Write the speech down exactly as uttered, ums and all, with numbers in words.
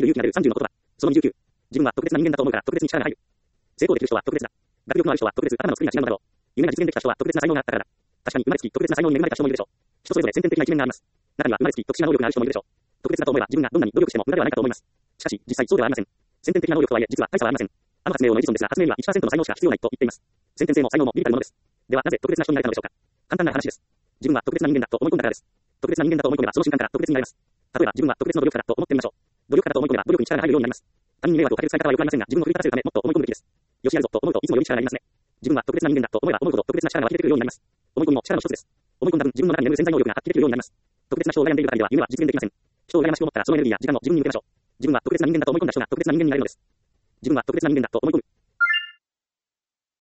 る勇気が出るさんじゅうの言葉。そのにじゅうきゅう。自分は特別な人間だと思うから特別に力が入る。成功できる人は特別だ。学力のある人は特別、頭の作りが違うのだろう。夢が実現できた人は特別な才能があったからだ。確かに生まれつき特別な才能に恵まれた人もいるでしょう。人それぞれ先天的な一面があります。中には生まれつき特殊な能力がある人もいるでしょう。特別だと思えば自分がどんなに努力しても無駄ではないかと思います。しかし、実際そうではありません。先天的な能力とはいえ、実は大差はありません。あの発明王のエジソンですが、発明には いちパーセント の才能しか必要ないと言っています。先天性も才能も微々たるものです。では、なぜ特別な人になれたのでしょうか。簡単な話です。自分は特別な人間だと思い込んだからです。特別な人間だと思い込めば、その瞬間から特別になれます。例えば、自分は特別の努力家だと思ってみましょう。努力家だと思い込めば、努力に力が入るようになります。他人に迷惑をかける使い方は良くありませんが、自分を奮い立たせるため、もっと思い込むべきです。よしやるぞと思うといつもより力がいりますね。自分は特別な人間だと思えば思うほど特別な力が湧き出てくるようになります。思い込みも力の一つです。思い込んだ分、自分の中に眠る潜在能力が発揮できるようになります。特別な人を羨んでいる限りは夢は実現できません。人を羨ましく思ったらそのエネルギーや時間を自分に向けましょう。自分は特別な人間だと思い込んだ人が特別な人間になれるのです。自分は特別な人間だと思い込む。